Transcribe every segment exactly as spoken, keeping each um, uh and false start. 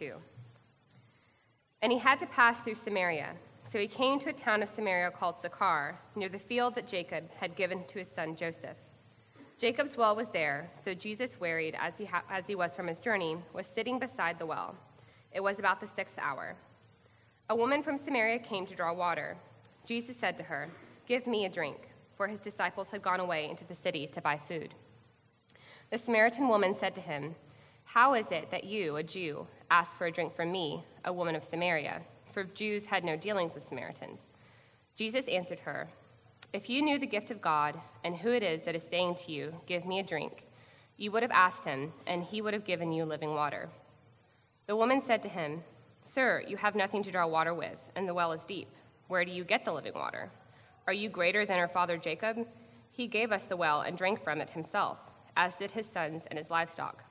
two. And he had to pass through Samaria. So he came to a town of Samaria called Sychar, near the field that Jacob had given to his son Joseph. Jacob's well was there, so Jesus, wearied as he, ha- as he was from his journey, was sitting beside the well. It was about the sixth hour. A woman from Samaria came to draw water. Jesus said to her, "Give me a drink," for his disciples had gone away into the city to buy food. The Samaritan woman said to him, "How is it that you, a Jew, ask for a drink from me, a woman of Samaria?" For Jews had no dealings with Samaritans. Jesus answered her, "If you knew the gift of God and who it is that is saying to you, 'Give me a drink,' you would have asked him, and he would have given you living water." The woman said to him, "Sir, you have nothing to draw water with, and the well is deep. Where do you get the living water? Are you greater than our father Jacob? He gave us the well and drank from it himself, as did his sons and his livestock."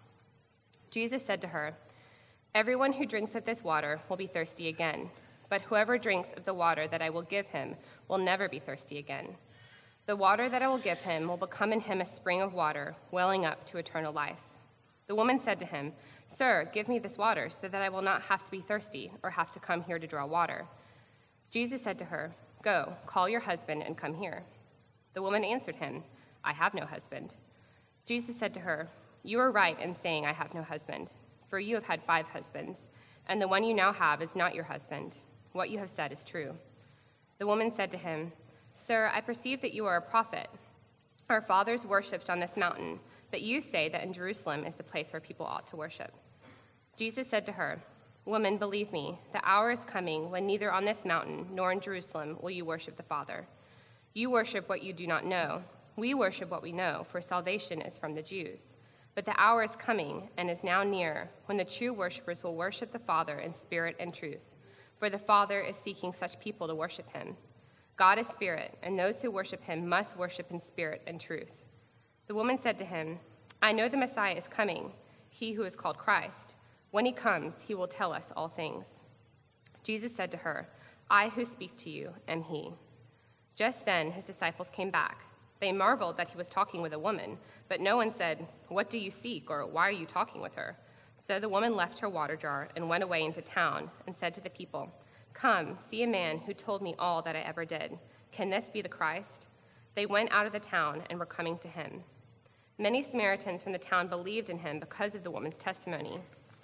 Jesus said to her, "Everyone who drinks of this water will be thirsty again, but whoever drinks of the water that I will give him will never be thirsty again. The water that I will give him will become in him a spring of water, welling up to eternal life." The woman said to him, "Sir, give me this water so that I will not have to be thirsty or have to come here to draw water." Jesus said to her, "Go, call your husband and come here." The woman answered him, "I have no husband." Jesus said to her, "You are right in saying I have no husband, for you have had five husbands, and the one you now have is not your husband. What you have said is true." The woman said to him, "Sir, I perceive that you are a prophet. Our fathers worshipped on this mountain, but you say that in Jerusalem is the place where people ought to worship." Jesus said to her, "Woman, believe me, the hour is coming when neither on this mountain nor in Jerusalem will you worship the Father. You worship what you do not know. We worship what we know, for salvation is from the Jews. But the hour is coming, and is now near, when the true worshipers will worship the Father in spirit and truth, for the Father is seeking such people to worship him. God is spirit, and those who worship him must worship in spirit and truth." The woman said to him, "I know the Messiah is coming, he who is called Christ. When he comes, he will tell us all things." Jesus said to her, "I who speak to you am he." Just then his disciples came back. They marveled that he was talking with a woman, but no one said, "What do you seek?" or "Why are you talking with her?" So the woman left her water jar and went away into town and said to the people, "Come, see a man who told me all that I ever did. Can this be the Christ?" They went out of the town and were coming to him. Many Samaritans from the town believed in him because of the woman's testimony.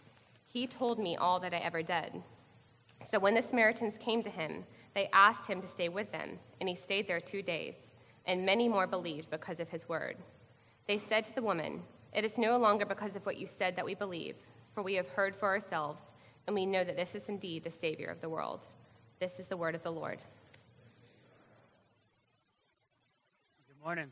"He told me all that I ever did." So when the Samaritans came to him, they asked him to stay with them, and he stayed there two days. And many more believed because of his word. They said to the woman, "It is no longer because of what you said that we believe, for we have heard for ourselves, and we know that this is indeed the Savior of the world." This is the word of the Lord. Good morning.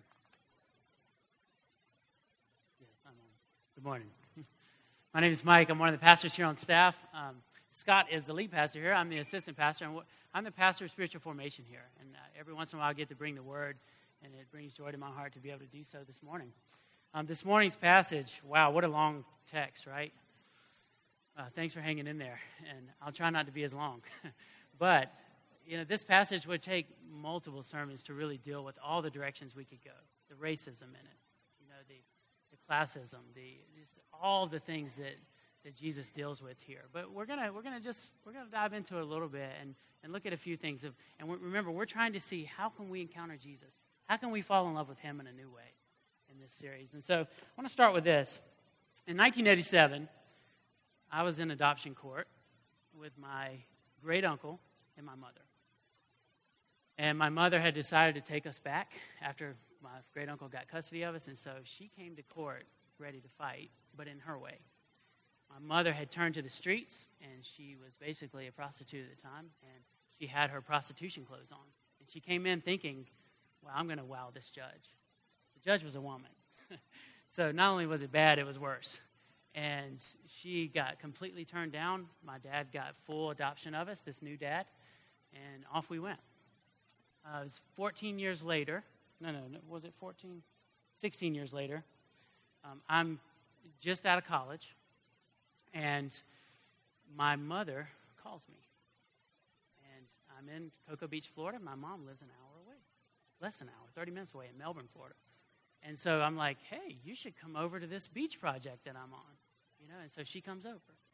Yes, I'm on. Good morning. My name is Mike. I'm one of the pastors here on staff. Um, Scott is the lead pastor here. I'm the assistant pastor. And I'm the pastor of spiritual formation here. And uh, every once in a while I get to bring the word, and it brings joy to my heart to be able to do so this morning. Um, this morning's passage, wow, what a long text, right? Uh, thanks for hanging in there. And I'll try not to be as long. But, you know, this passage would take multiple sermons to really deal with all the directions we could go. The racism in it, you know, the, the classism, the just all the things that that Jesus deals with here. But we're gonna we're gonna just we're gonna dive into it a little bit and, and look at a few things of and we're, remember we're trying to see how can we encounter Jesus? How can we fall in love with him in a new way in this series? And so I want to start with this. In nineteen eighty-seven, I was in adoption court with my great uncle and my mother. And my mother had decided to take us back after my great uncle got custody of us, and so she came to court ready to fight, but in her way. My mother had turned to the streets, and she was basically a prostitute at the time, and she had her prostitution clothes on. And she came in thinking, well, I'm going to wow this judge. The judge was a woman. So not only was it bad, it was worse. And she got completely turned down. My dad got full adoption of us, this new dad, and off we went. Uh, it was fourteen years later. No, no, no, was it fourteen? sixteen years later. Um, I'm just out of college. And my mother calls me. And I'm in Cocoa Beach, Florida. My mom lives an hour away. Less than an hour, thirty minutes away in Melbourne, Florida. And so I'm like, hey, you should come over to this beach project that I'm on. You know, and so she comes over.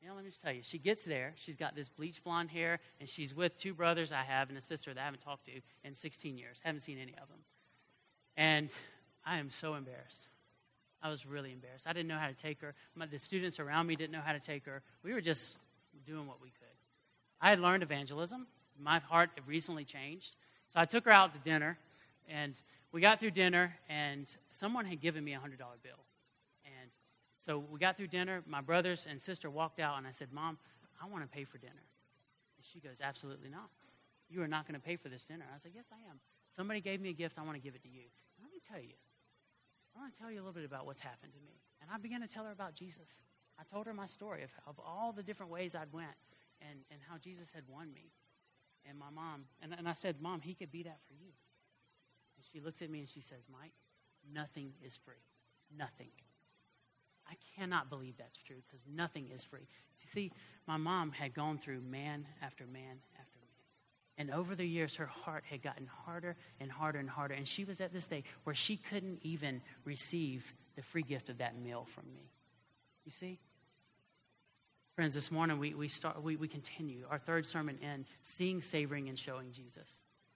You know, let me just tell you, she gets there. She's got this bleach blonde hair, and she's with two brothers I have and a sister that I haven't talked to in sixteen years. Haven't seen any of them. And I am so embarrassed. I was really embarrassed. I didn't know how to take her. My, the students around me didn't know how to take her. We were just doing what we could. I had learned evangelism. My heart had recently changed. So I took her out to dinner, and we got through dinner, and someone had given me a one hundred dollar bill. And so we got through dinner. My brothers and sister walked out, and I said, Mom, I want to pay for dinner. And she goes, absolutely not. You are not going to pay for this dinner. I was like, yes, I am. Somebody gave me a gift. I want to give it to you. And let me tell you, I want to tell you a little bit about what's happened to me. And I began to tell her about Jesus. I told her my story of, of all the different ways I'd went and, and how Jesus had won me. And my mom, and, and I said, Mom, he could be that for you. And she looks at me and she says, Mike, nothing is free. Nothing. I cannot believe that's true because nothing is free. See, my mom had gone through man after man after man. And over the years, her heart had gotten harder and harder and harder. And she was at this day where she couldn't even receive the free gift of that meal from me. You see? Friends, this morning we, we start we, we continue our third sermon in seeing, savoring, and showing Jesus.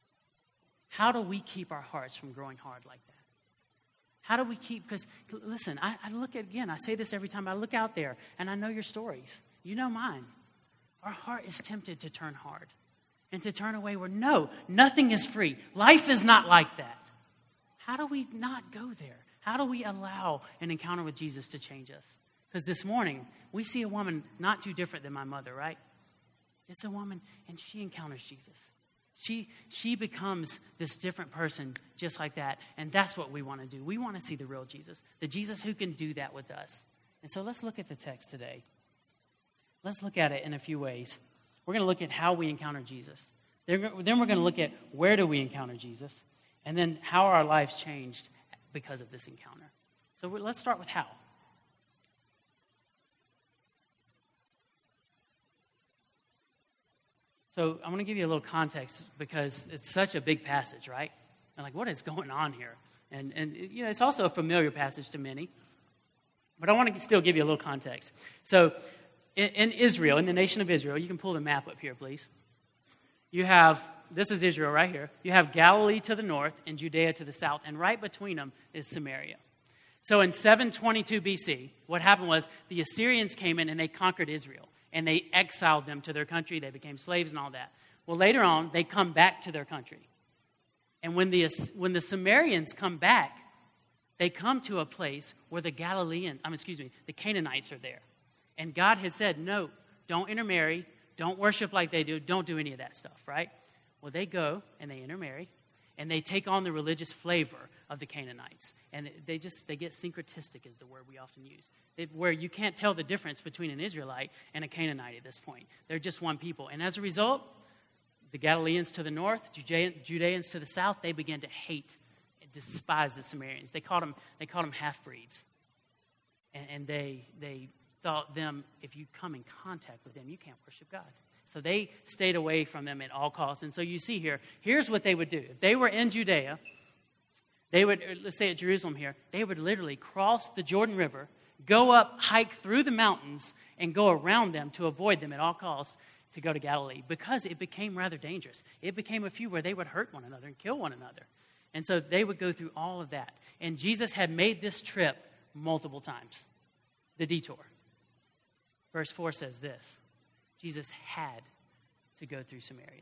How do we keep our hearts from growing hard like that? How do we keep, because listen, I, I look at, again, I say this every time I look out there, and I know your stories. You know mine. Our heart is tempted to turn hard and to turn away where, no, nothing is free. Life is not like that. How do we not go there? How do we allow an encounter with Jesus to change us? Because this morning, we see a woman not too different than my mother, right? It's a woman, and she encounters Jesus. She, she becomes this different person just like that, and that's what we want to do. We want to see the real Jesus, the Jesus who can do that with us. And so let's look at the text today. Let's look at it in a few ways. We're going to look at how we encounter Jesus. Then we're going to look at where do we encounter Jesus, and then how our lives changed because of this encounter. So let's start with how. So I'm going to give you a little context because it's such a big passage, right? And like, what is going on here? And, and you know, it's also a familiar passage to many. But I want to still give you a little context. So in, in Israel, in the nation of Israel, you can pull the map up here, please. You have, this is Israel right here. You have Galilee to the north and Judea to the south. And right between them is Samaria. So in seven twenty-two B C, what happened was the Assyrians came in and they conquered Israel. And they exiled them to their country. They became slaves and all that. Well, later on, they come back to their country. And when the, when the Samaritans come back, they come to a place where the Galileans, I mean, excuse me, the Canaanites are there. And God had said, no, don't intermarry. Don't worship like they do. Don't do any of that stuff, right? Well, they go and they intermarry. And they take on the religious flavor of the Canaanites. And they just, they get syncretistic is the word we often use. It, where you can't tell the difference between an Israelite and a Canaanite at this point. They're just one people. And as a result, the Galileans to the north, Judean, Judeans to the south, they began to hate and despise the Samaritans. They called them, they called them half-breeds. And, and they, they thought them, if you come in contact with them, you can't worship God. So they stayed away from them at all costs. And so you see here, here's what they would do. If they were in Judea, they would, let's say at Jerusalem here, they would literally cross the Jordan River, go up, hike through the mountains, and go around them to avoid them at all costs to go to Galilee because it became rather dangerous. It became a few where they would hurt one another and kill one another. And so they would go through all of that. And Jesus had made this trip multiple times, the detour. Verse four says this. Jesus had to go through Samaria.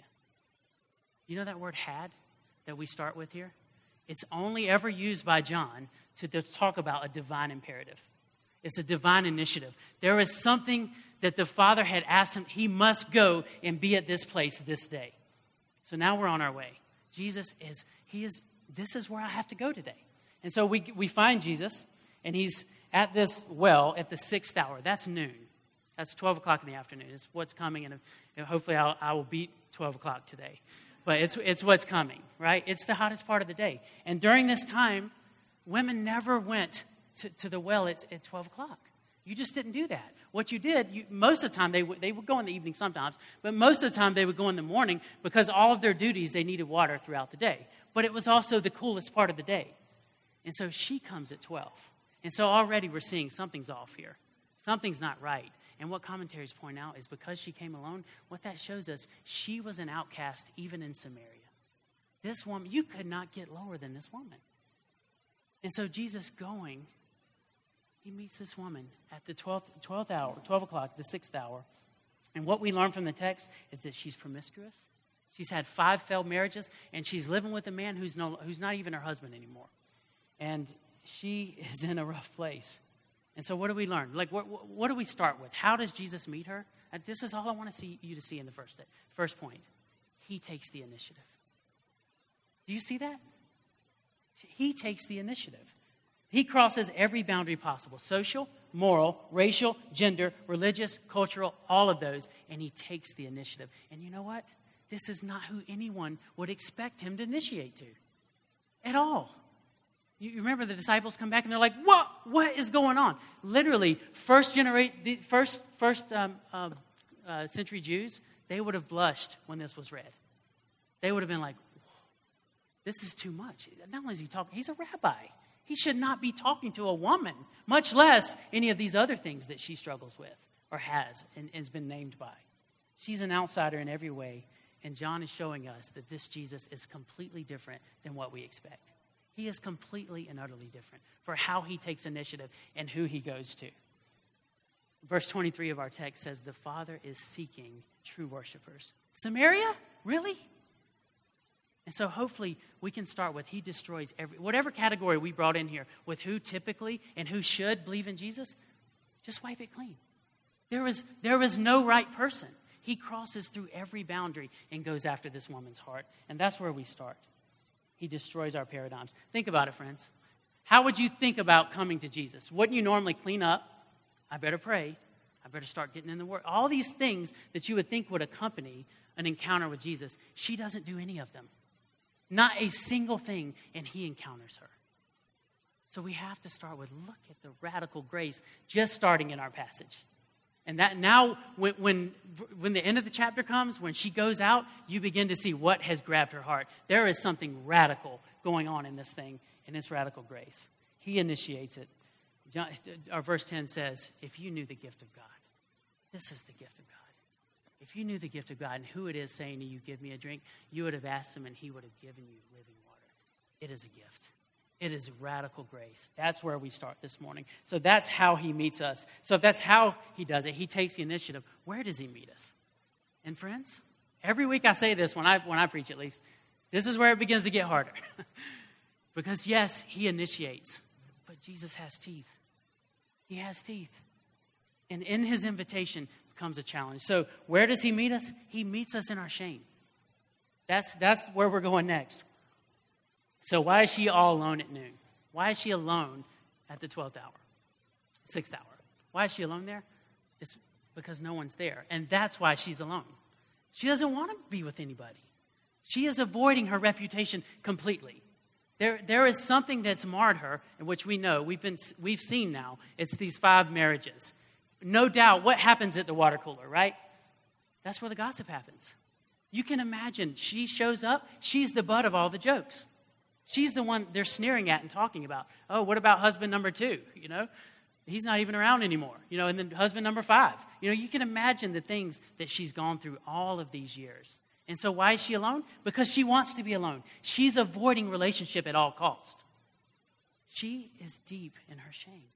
You know that word had that we start with here? It's only ever used by John to, to talk about a divine imperative. It's a divine initiative. There is something that the Father had asked him, he must go and be at this place this day. So now we're on our way. Jesus is, he is, this is where I have to go today. And so we, we find Jesus, and he's at this well at the sixth hour. That's noon. That's twelve o'clock in the afternoon. It's what's coming, and hopefully I'll, I will beat twelve o'clock today. But it's it's what's coming, right? It's the hottest part of the day. And during this time, women never went to, to the well at, at twelve o'clock. You just didn't do that. What you did, you, most of the time, they, w- they would go in the evening sometimes, but most of the time they would go in the morning because all of their duties, they needed water throughout the day. But it was also the coolest part of the day. And so she comes at twelve. And so already we're seeing something's off here. Something's not right. And what commentaries point out is because she came alone, what that shows us, she was an outcast even in Samaria. This woman, you could not get lower than this woman. And so Jesus going, he meets this woman at the twelfth, twelfth hour, twelve o'clock, the sixth hour. And what we learn from the text is that she's promiscuous. She's had five failed marriages, and she's living with a man who's no, who's not even her husband anymore. And she is in a rough place. And so what do we learn? Like, what, what do we start with? How does Jesus meet her? And this is all I want to see you to see in the first, first point. He takes the initiative. Do you see that? He takes the initiative. He crosses every boundary possible, social, moral, racial, gender, religious, cultural, all of those, and he takes the initiative. And you know what? This is not who anyone would expect him to initiate to at all. You remember the disciples come back and they're like, what? What is going on? Literally, first generate, the first, first um, uh, uh, century Jews, they would have blushed when this was read. They would have been like, this is too much. Not only is he talking, he's a rabbi. He should not be talking to a woman, much less any of these other things that she struggles with or has and has been named by. She's an outsider in every way, and John is showing us that this Jesus is completely different than what we expect. He is completely and utterly different for how he takes initiative and who he goes to. Verse twenty-three of our text says, the Father is seeking true worshipers. Samaria? Really? And so hopefully we can start with he destroys every, whatever category we brought in here, with who typically and who should believe in Jesus, just wipe it clean. There is, there is no right person. He crosses through every boundary and goes after this woman's heart. And that's where we start. He destroys our paradigms. Think about it, friends. How would you think about coming to Jesus? Wouldn't you normally clean up? I better pray. I better start getting in the Word. All these things that you would think would accompany an encounter with Jesus, she doesn't do any of them. Not a single thing, and he encounters her. So we have to start with, look at the radical grace just starting in our passage. And that now, when, when, when the end of the chapter comes, when she goes out, you begin to see what has grabbed her heart. There is something radical going on in this thing, and it's radical grace. He initiates it. John, our verse ten says, if you knew the gift of God, this is the gift of God. If you knew the gift of God and who it is saying to you, give me a drink, you would have asked him and he would have given you living water. It is a gift. It is radical grace. That's where we start this morning. So that's how he meets us. So if that's how he does it, he takes the initiative. Where does he meet us? And friends, every week I say this when I when I preach at least, this is where it begins to get harder. Because yes, he initiates, but Jesus has teeth. He has teeth. And in his invitation comes a challenge. So where does he meet us? He meets us in our shame. That's, that's where we're going next. So why is she all alone at noon? Why is she alone at the twelfth hour, sixth hour? Why is she alone there? It's because no one's there. And that's why she's alone. She doesn't want to be with anybody. She is avoiding her reputation completely. There, there is something that's marred her, in which we know, we've been, we've seen now. It's these five marriages. No doubt, what happens at the water cooler, right? That's where the gossip happens. You can imagine, she shows up, she's the butt of all the jokes. She's the one they're sneering at and talking about. Oh, what about husband number two? You know, he's not even around anymore. You know, and then husband number five. You know, you can imagine the things that she's gone through all of these years. And so why is she alone? Because she wants to be alone. She's avoiding relationship at all costs. She is deep in her shame.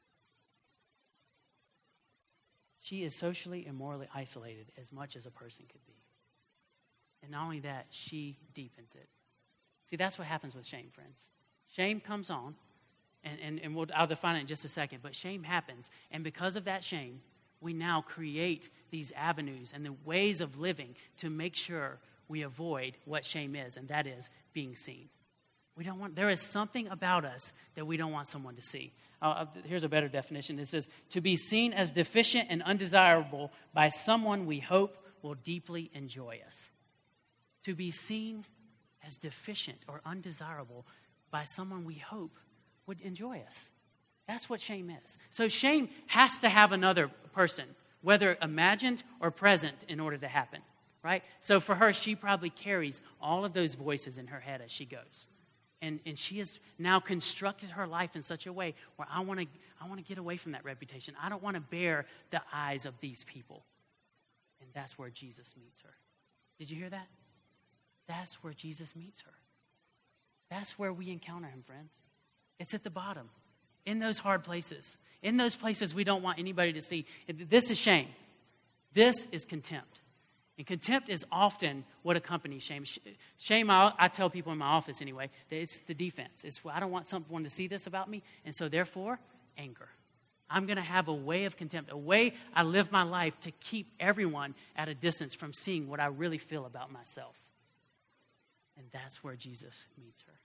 She is socially and morally isolated as much as a person could be. And not only that, she deepens it. See, that's what happens with shame, friends. Shame comes on, and, and, and we'll, I'll define it in just a second, but shame happens. And because of that shame, we now create these avenues and the ways of living to make sure we avoid what shame is, and that is being seen. We don't want, there is something about us that we don't want someone to see. Uh, here's a better definition. It says, to be seen as deficient and undesirable by someone we hope will deeply enjoy us. To be seen as deficient or undesirable by someone we hope would enjoy us. That's what shame is. So shame has to have another person, whether imagined or present, in order to happen, right? So for her, she probably carries all of those voices in her head as she goes. And, and she has now constructed her life in such a way where I want to I want to get away from that reputation. I don't want to bear the eyes of these people. And that's where Jesus meets her. Did you hear that? That's where Jesus meets her. That's where we encounter him, friends. It's at the bottom, in those hard places, in those places we don't want anybody to see. This is shame. This is contempt. And contempt is often what accompanies shame. Shame, I, I tell people in my office anyway, that it's the defense. It's, I don't want someone to see this about me, and so therefore, anger. I'm going to have a way of contempt, a way I live my life to keep everyone at a distance from seeing what I really feel about myself. And that's where Jesus meets her.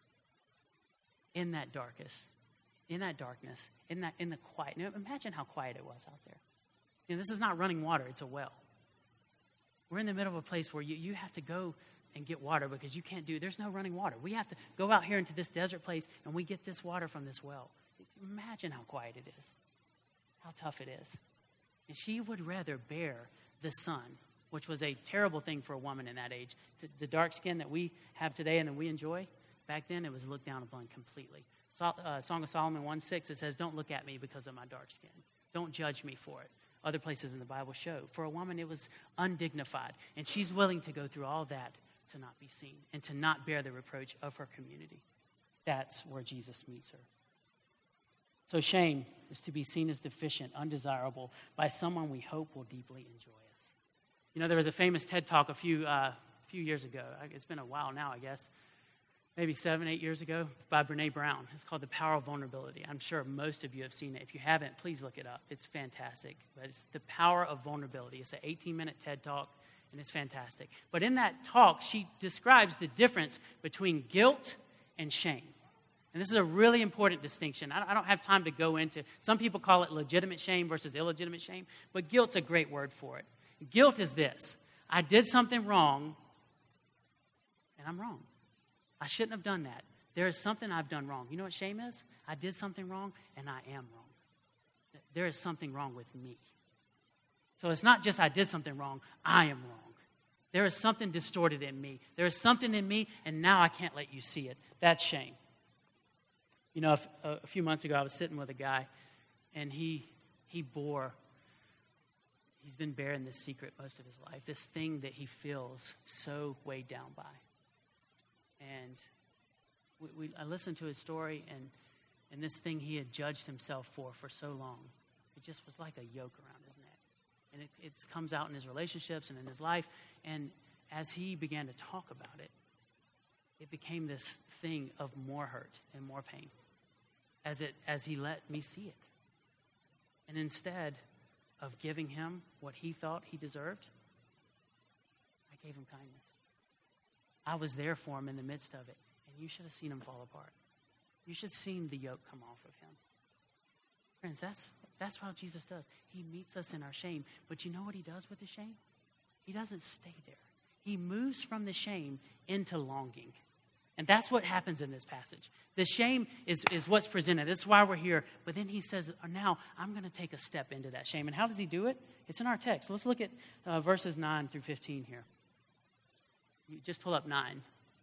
In that darkest, in that darkness, in that in the quiet. Now, imagine how quiet it was out there. You know, this is not running water, it's a well. We're in the middle of a place where you, you have to go and get water because you can't do, there's no running water. We have to go out here into this desert place and we get this water from this well. Imagine how quiet it is, how tough it is. And she would rather bear the sun, which was a terrible thing for a woman in that age. The dark skin that we have today and that we enjoy, back then it was looked down upon completely. So, uh, Song of Solomon one six, it says, don't look at me because of my dark skin. Don't judge me for it. Other places in the Bible show. For a woman, it was undignified. And she's willing to go through all that to not be seen and to not bear the reproach of her community. That's where Jesus meets her. So shame is to be seen as deficient, undesirable by someone we hope will deeply enjoy us. You know, there was a famous TED Talk a few, uh, few years ago. It's been a while now, I guess. Maybe seven, eight years ago, by Brene Brown. It's called The Power of Vulnerability. I'm sure most of you have seen it. If you haven't, please look it up. It's fantastic. But it's The Power of Vulnerability. It's an eighteen-minute TED Talk, and it's fantastic. But in that talk, she describes the difference between guilt and shame. And this is a really important distinction. I don't have time to go into, some people call it legitimate shame versus illegitimate shame, but guilt's a great word for it. Guilt is this: I did something wrong, and I'm wrong. I shouldn't have done that. There is something I've done wrong. You know what shame is? I did something wrong, and I am wrong. There is something wrong with me. So it's not just I did something wrong, I am wrong. There is something distorted in me. There is something in me, and now I can't let you see it. That's shame. You know, a, a few months ago, I was sitting with a guy, and he he bore, he's been bearing this secret most of his life, this thing that he feels so weighed down by. And we, we, I listened to his story, and, and this thing he had judged himself for for so long, it just was like a yoke around his neck. And it, it comes out in his relationships and in his life. And as he began to talk about it, it became this thing of more hurt and more pain as it as he let me see it. And instead of giving him what he thought he deserved, I gave him kindness. I was there for him in the midst of it, and you should have seen him fall apart. You should have seen the yoke come off of him. Friends, that's that's what Jesus does. He meets us in our shame, but you know what he does with the shame? He doesn't stay there. He moves from the shame into longing. And that's what happens in this passage. The shame is, is what's presented. That's why we're here. But then he says, now I'm going to take a step into that shame. And how does he do it? It's in our text. Let's look at uh, verses nine through fifteen here. You just pull up nine.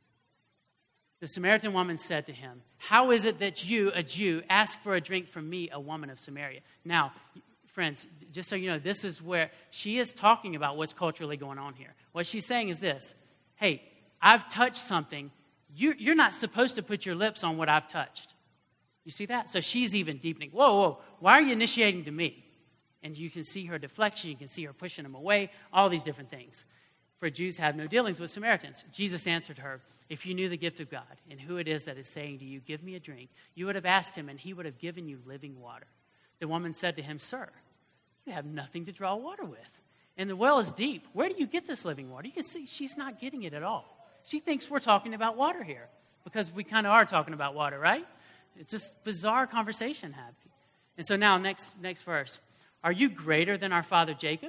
The Samaritan woman said to him, how is it that you, a Jew, ask for a drink from me, a woman of Samaria? Now, friends, just so you know, this is where she is talking about what's culturally going on here. What she's saying is this: hey, I've touched something. You, you're not supposed to put your lips on what I've touched. You see that? So she's even deepening. Whoa, whoa, why are you initiating to me? And you can see her deflection. You can see her pushing him away, all these different things. For Jews have no dealings with Samaritans. Jesus answered her, if you knew the gift of God and who it is that is saying to you, give me a drink, you would have asked him and he would have given you living water. The woman said to him, sir, you have nothing to draw water with, and the well is deep. Where do you get this living water? You can see she's not getting it at all. She thinks we're talking about water here because we kind of are talking about water, right? It's this bizarre conversation happening. And so now, next next verse. Are you greater than our father Jacob?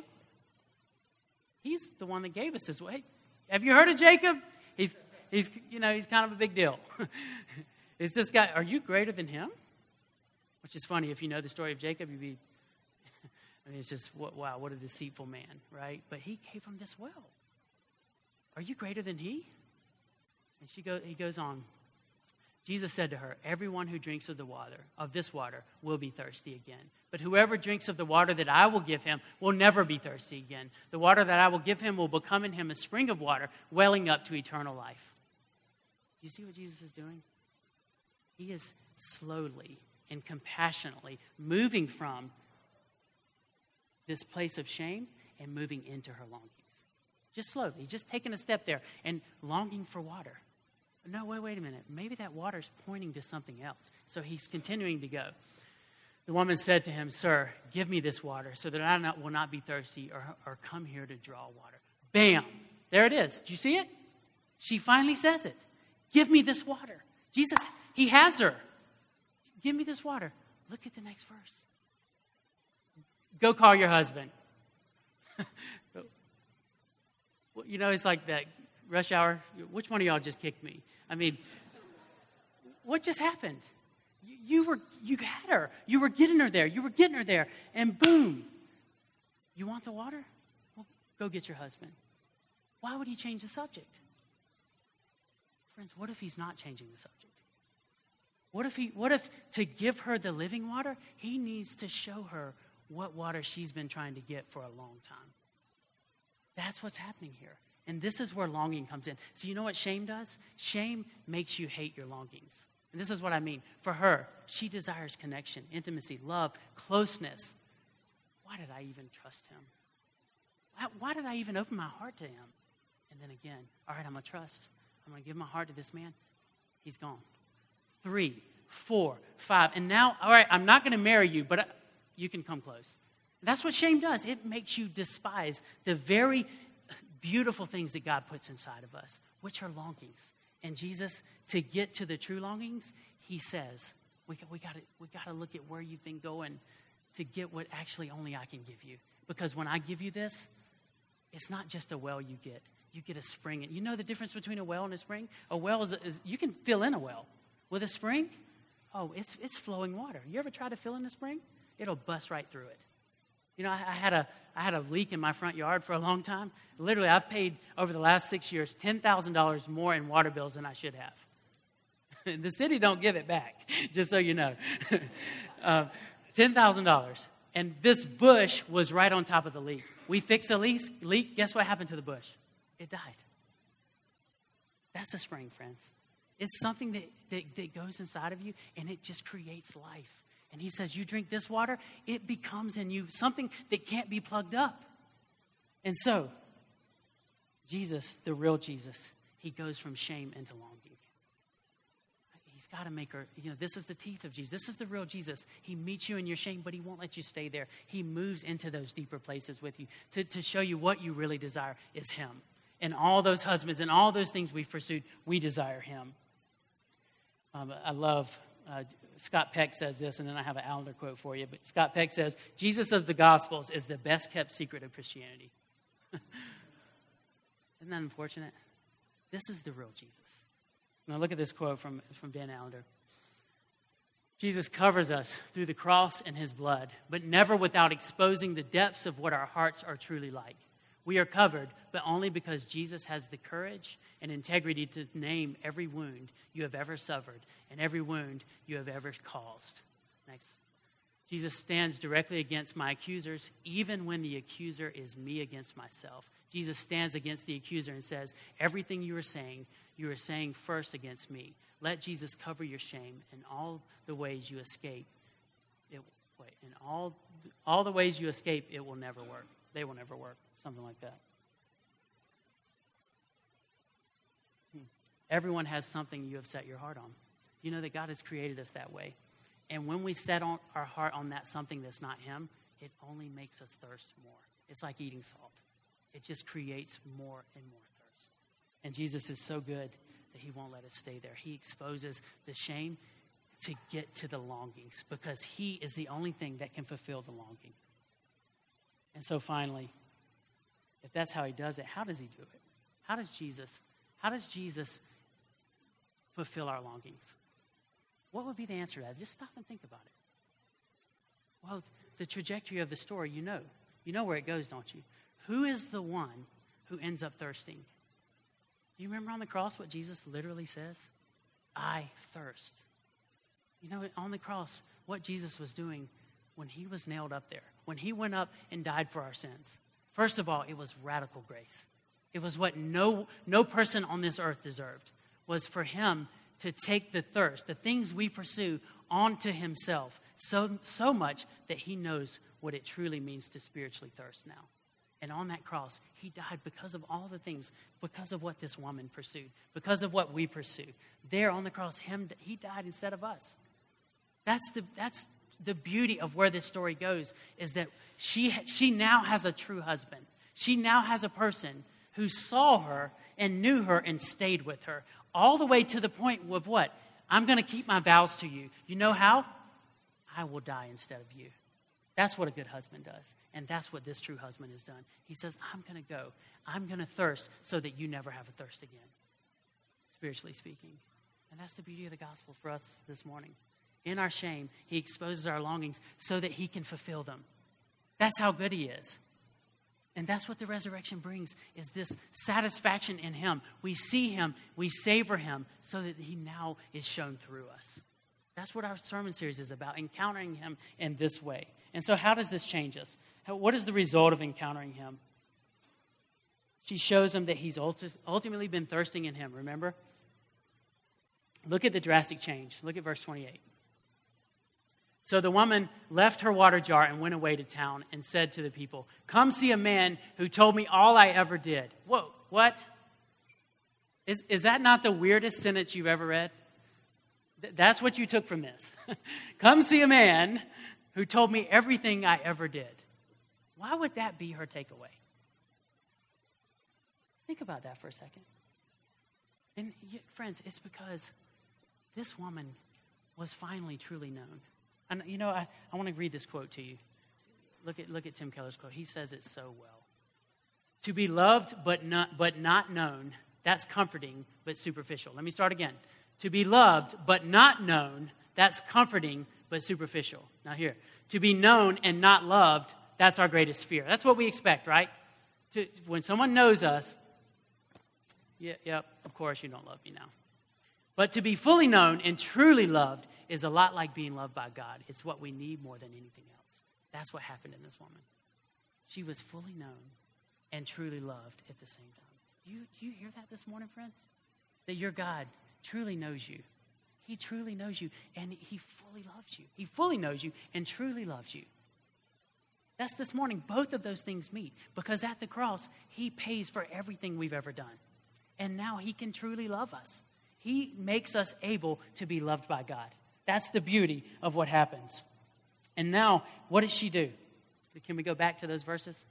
He's the one that gave us this way. Have you heard of Jacob? He's, he's you know, he's kind of a big deal. Is this guy, are you greater than him? Which is funny. If you know the story of Jacob, you'd be, I mean, it's just, wow, what a deceitful man, right? But he gave him this well. Are you greater than he? And she go, he goes on. Jesus said to her, everyone who drinks of the water, of this water, will be thirsty again. But whoever drinks of the water that I will give him will never be thirsty again. The water that I will give him will become in him a spring of water, welling up to eternal life. Do you see what Jesus is doing? He is slowly and compassionately moving from this place of shame and moving into her longings. Just slowly, he's just taking a step there and longing for water. No, wait, wait a minute. Maybe that water's pointing to something else. So he's continuing to go. The woman said to him, Sir, give me this water so that I not, will not be thirsty or, or come here to draw water. Bam! There it is. Do you see it? She finally says it. Give me this water. Jesus, he has her. Give me this water. Look at the next verse. Go call your husband. Well, you know, it's like that rush hour. Which one of y'all just kicked me? I mean, what just happened? You, you were, you had her. You were getting her there. You were getting her there. And boom. You want the water? Well, go get your husband. Why would he change the subject? Friends, what if he's not changing the subject? What if he, what if to give her the living water, he needs to show her what water she's been trying to get for a long time? That's what's happening here. And this is where longing comes in. So you know what shame does? Shame makes you hate your longings. And this is what I mean. For her, she desires connection, intimacy, love, closeness. Why did I even trust him? Why, why did I even open my heart to him? And then again, all right, I'm going to trust. I'm going to give my heart to this man. He's gone. Three, four, five. And now, all right, I'm not going to marry you, but I, you can come close. That's what shame does. It makes you despise the very beautiful things that God puts inside of us, which are longings. And Jesus, to get to the true longings, he says, we, we got we got to look at where you've been going to get what actually only I can give you. Because when I give you this, it's not just a well you get. You get a spring. And you know the difference between a well and a spring? A well is, is you can fill in a well. With a spring, oh, it's it's flowing water. You ever try to fill in a spring? It'll bust right through it. You know, I, I had a I had a leak in my front yard for a long time. Literally, I've paid over the last six years ten thousand dollars more in water bills than I should have. The city don't give it back, just so you know. uh, ten thousand dollars. And this bush was right on top of the leak. We fixed a leak, leak. Guess what happened to the bush? It died. That's a spring, friends. It's something that, that, that goes inside of you, and it just creates life. And he says, you drink this water, it becomes in you something that can't be plugged up. And so, Jesus, the real Jesus, he goes from shame into longing. He's got to make her, you know, this is the teeth of Jesus. This is the real Jesus. He meets you in your shame, but he won't let you stay there. He moves into those deeper places with you to, to show you what you really desire is him. And all those husbands and all those things we've pursued, we desire him. Um, I love, uh, Scott Peck says this, and then I have an Allender quote for you. But Scott Peck says, Jesus of the Gospels is the best kept secret of Christianity. Isn't that unfortunate? This is the real Jesus. Now look at this quote from, from Dan Allender. Jesus covers us through the cross and his blood, but never without exposing the depths of what our hearts are truly like. We are covered, but only because Jesus has the courage and integrity to name every wound you have ever suffered and every wound you have ever caused. Next. Jesus stands directly against my accusers, even when the accuser is me against myself. Jesus stands against the accuser and says, everything you are saying, you are saying first against me. Let Jesus cover your shame in all the ways you escape. It, wait, in all, all the ways you escape, it will never work. They will never work. Something like that. Hmm. Everyone has something you have set your heart on. You know that God has created us that way. And when we set on our heart on that something that's not him, it only makes us thirst more. It's like eating salt. It just creates more and more thirst. And Jesus is so good that he won't let us stay there. He exposes the shame to get to the longings because he is the only thing that can fulfill the longing. And so finally, if that's how he does it, how does he do it? How does Jesus, how does Jesus fulfill our longings? What would be the answer to that? Just stop and think about it. Well, the trajectory of the story, you know. You know where it goes, don't you? Who is the one who ends up thirsting? Do you remember on the cross what Jesus literally says? I thirst. You know, on the cross, what Jesus was doing when he was nailed up there, when he went up and died for our sins, first of all, it was radical grace. It was what no, no person on this earth deserved, was for him to take the thirst, the things we pursue, onto himself so, so much that he knows what it truly means to spiritually thirst now. And on that cross, he died because of all the things, because of what this woman pursued, because of what we pursue. There on the cross, him, he died instead of us. That's the, that's the beauty of where this story goes, is that she, she now has a true husband. She now has a person who saw her and knew her and stayed with her, all the way to the point of what? I'm going to keep my vows to you. You know how? I will die instead of you. That's what a good husband does. And that's what this true husband has done. He says, I'm going to go. I'm going to thirst so that you never have a thirst again, spiritually speaking. And that's the beauty of the gospel for us this morning. In our shame, he exposes our longings so that he can fulfill them. That's how good he is. And that's what the resurrection brings, is this satisfaction in him. We see him, we savor him, so that he now is shown through us. That's what our sermon series is about, encountering him in this way. And so how does this change us? How, what is the result of encountering him? She shows him that he's ultimately been thirsting in him, remember? Look at the drastic change. Look at verse twenty-eight. So the woman left her water jar and went away to town and said to the people, come see a man who told me all I ever did. Whoa, what? Is, is that not the weirdest sentence you've ever read? Th- that's what you took from this. Come see a man who told me everything I ever did. Why would that be her takeaway? Think about that for a second. And you, friends, it's because this woman was finally truly known. And you know, I, I want to read this quote to you. Look at look at Tim Keller's quote. He says it so well. To be loved but not but not known, that's comforting but superficial. Let me start again. To be loved but not known, that's comforting but superficial. Now here, to be known and not loved, that's our greatest fear. That's what we expect, right? To, when someone knows us, yeah, yep, of course you don't love me now. But to be fully known and truly loved is a lot like being loved by God. It's what we need more than anything else. That's what happened in this woman. She was fully known and truly loved at the same time. Do you, do you hear that this morning, friends? That your God truly knows you. He truly knows you, and he fully loves you. He fully knows you and truly loves you. That's this morning. Both of those things meet, because at the cross, he pays for everything we've ever done. And now he can truly love us. He makes us able to be loved by God. That's the beauty of what happens. And now, what does she do? Can we go back to those verses?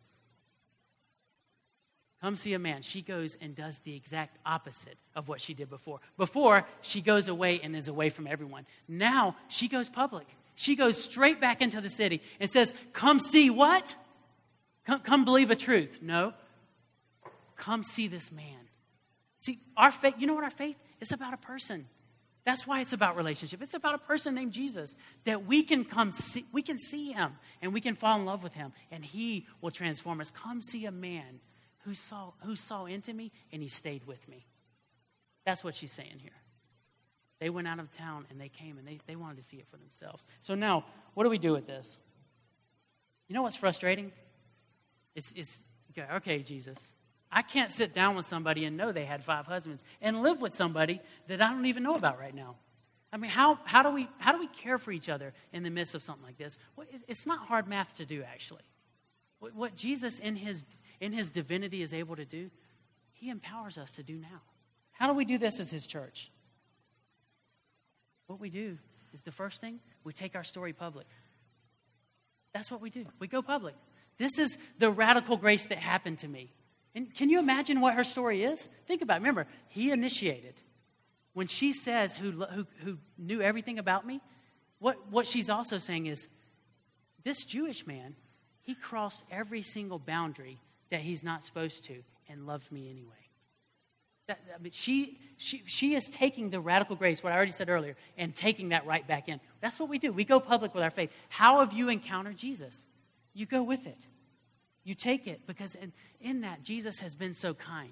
Come see a man. She goes and does the exact opposite of what she did before. Before, she goes away and is away from everyone. Now, she goes public. She goes straight back into the city and says, come see what? Come, come believe a truth. No. Come see this man. See, our faith, you know what our faith? It's about a person. That's why it's about relationship. It's about a person named Jesus, that we can come see, we can see him and we can fall in love with him, and he will transform us. Come see a man who saw who saw into me and he stayed with me. That's what she's saying here. They went out of town and they came and they, they wanted to see it for themselves. So now, what do we do with this? You know what's frustrating? It's, it's okay, okay, Jesus. I can't sit down with somebody and know they had five husbands and live with somebody that I don't even know about right now. I mean, how, how do we how do we care for each other in the midst of something like this? Well, it, it's not hard math to do, actually. What, what Jesus in his in his divinity is able to do, he empowers us to do now. How do we do this as his church? What we do is, the first thing, we take our story public. That's what we do. We go public. This is the radical grace that happened to me. And can you imagine what her story is? Think about it. Remember, he initiated. When she says, who, who, who knew everything about me, what, what she's also saying is, this Jewish man, he crossed every single boundary that he's not supposed to and loved me anyway. That, I mean, she, she, she is taking the radical grace, what I already said earlier, and taking that right back in. That's what we do. We go public with our faith. How have you encountered Jesus? You go with it. You take it, because in, in that, Jesus has been so kind.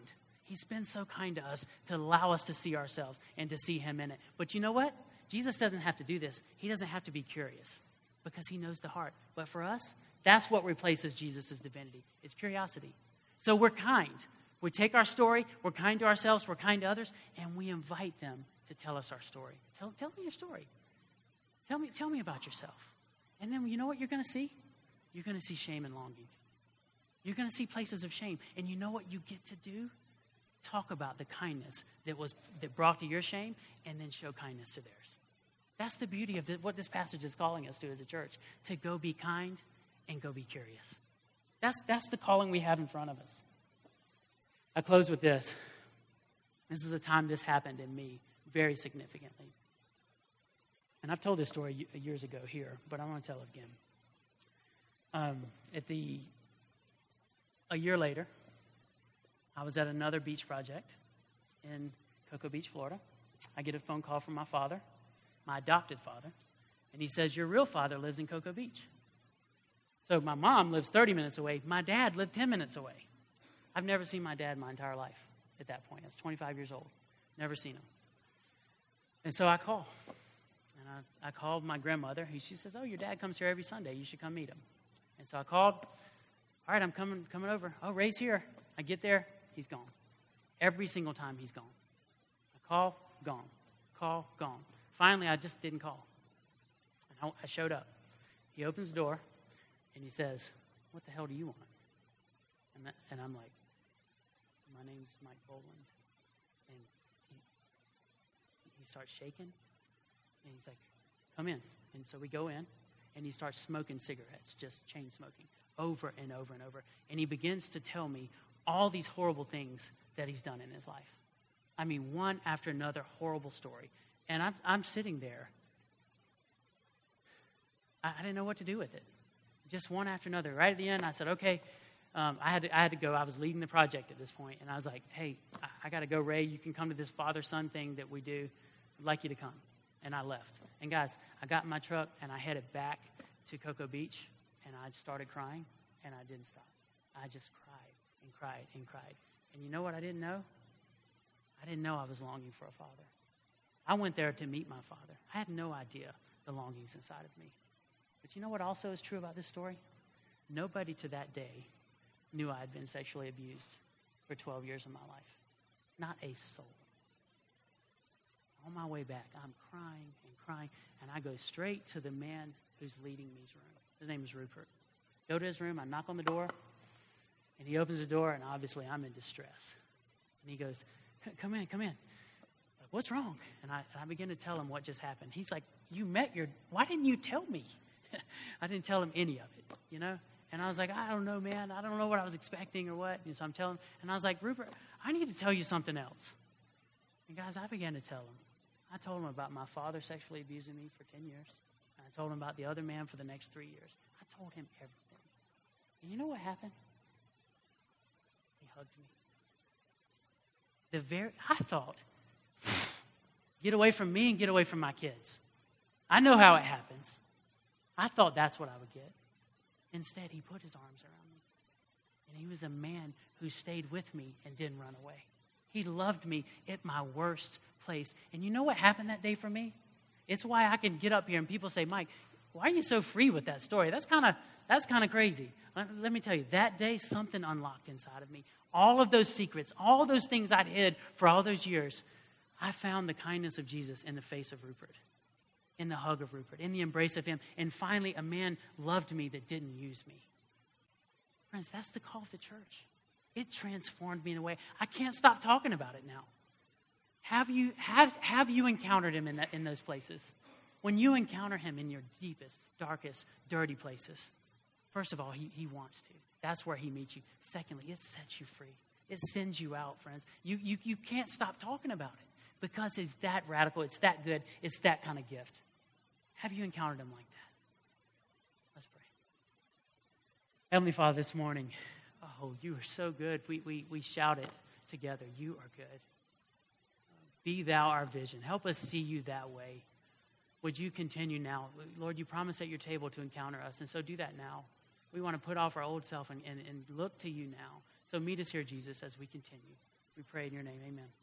He's been so kind to us to allow us to see ourselves and to see him in it. But you know what? Jesus doesn't have to do this. He doesn't have to be curious because he knows the heart. But for us, that's what replaces Jesus' divinity. It's curiosity. So we're kind. We take our story, we're kind to ourselves, we're kind to others, and we invite them to tell us our story. Tell, tell me your story. Tell me, tell me about yourself. And then you know what you're going to see? You're going to see shame and longing. You're going to see places of shame. And you know what you get to do? Talk about the kindness that was that brought to your shame and then show kindness to theirs. That's the beauty of the, what this passage is calling us to as a church, to go be kind and go be curious. That's, that's the calling we have in front of us. I close with this. This is a time this happened in me very significantly. And I've told this story years ago here, but I want to tell it again. Um, at the, a year later, I was at another beach project in Cocoa Beach, Florida. I get a phone call from my father, my adopted father, and he says, your real father lives in Cocoa Beach. So my mom lives thirty minutes away. My dad lived ten minutes away. I've never seen my dad my entire life at that point. I was twenty-five years old. Never seen him. And so I call. And I, I called my grandmother. She says, oh, your dad comes here every Sunday. You should come meet him. And so I called. All right, I'm coming coming over. Oh, Ray's here. I get there. He's gone. Every single time he's gone. I call, gone. Call, gone. Finally, I just didn't call. And I, I showed up. He opens the door, and he says, what the hell do you want? And, that, and I'm like, my name's Mike Boland. And he, he starts shaking, and he's like, come in. And so we go in, and he starts smoking cigarettes, just chain smoking, over and over and over. And he begins to tell me all these horrible things that he's done in his life. I mean, one after another horrible story. And I'm, I'm sitting there. I, I didn't know what to do with it. Just one after another. Right at the end, I said, okay, um, I, had to, I had to go. I was leading the project at this point, and I was like, hey, I, I got to go, Ray. You can come to this father-son thing that we do. I'd like you to come. And I left. And guys, I got in my truck, and I headed back to Cocoa Beach, and I started crying, and I didn't stop. I just cried and cried and cried. And you know what I didn't know? I didn't know I was longing for a father. I went there to meet my father. I had no idea the longings inside of me. But you know what also is true about this story? Nobody to that day knew I had been sexually abused for twelve years of my life. Not a soul. On my way back, I'm crying and crying, and I go straight to the man who's leading me's room. His name is Rupert. Go to his room, I knock on the door, and he opens the door, and obviously I'm in distress. And he goes, come in, come in. Like, what's wrong? And I, and I begin to tell him what just happened. He's like, you met your, why didn't you tell me? I didn't tell him any of it, you know? And I was like, I don't know, man. I don't know what I was expecting or what. And so I'm telling him, and I was like, Rupert, I need to tell you something else. And guys, I began to tell him. I told him about my father sexually abusing me for ten years. And I told him about the other man for the next three years. I told him everything. And you know what happened? He hugged me. The very, I thought, get away from me and get away from my kids. I know how it happens. I thought that's what I would get. Instead, he put his arms around me. And he was a man who stayed with me and didn't run away. He loved me at my worst place. And you know what happened that day for me? It's why I can get up here and people say, Mike, why are you so free with that story? That's kind of that's kind of crazy. Let me tell you, that day something unlocked inside of me. All of those secrets, all those things I'd hid for all those years, I found the kindness of Jesus in the face of Rupert, in the hug of Rupert, in the embrace of him. And finally, a man loved me that didn't use me. Friends, that's the call of the church. It transformed me in a way. I can't stop talking about it now. Have you, have, have you encountered him in, that, in those places? When you encounter him in your deepest, darkest, dirty places, first of all, he, he wants to. That's where he meets you. Secondly, it sets you free. It sends you out, friends. You, you, you can't stop talking about it because it's that radical. It's that good. It's that kind of gift. Have you encountered him like that? Let's pray. Heavenly Father, this morning, oh, you are so good. We, we, we shout it together. You are good. Be thou our vision. Help us see you that way. Would you continue now? Lord, you promised at your table to encounter us, and so do that now. We want to put off our old self and, and, and look to you now. So meet us here, Jesus, as we continue. We We pray in your name. Amen.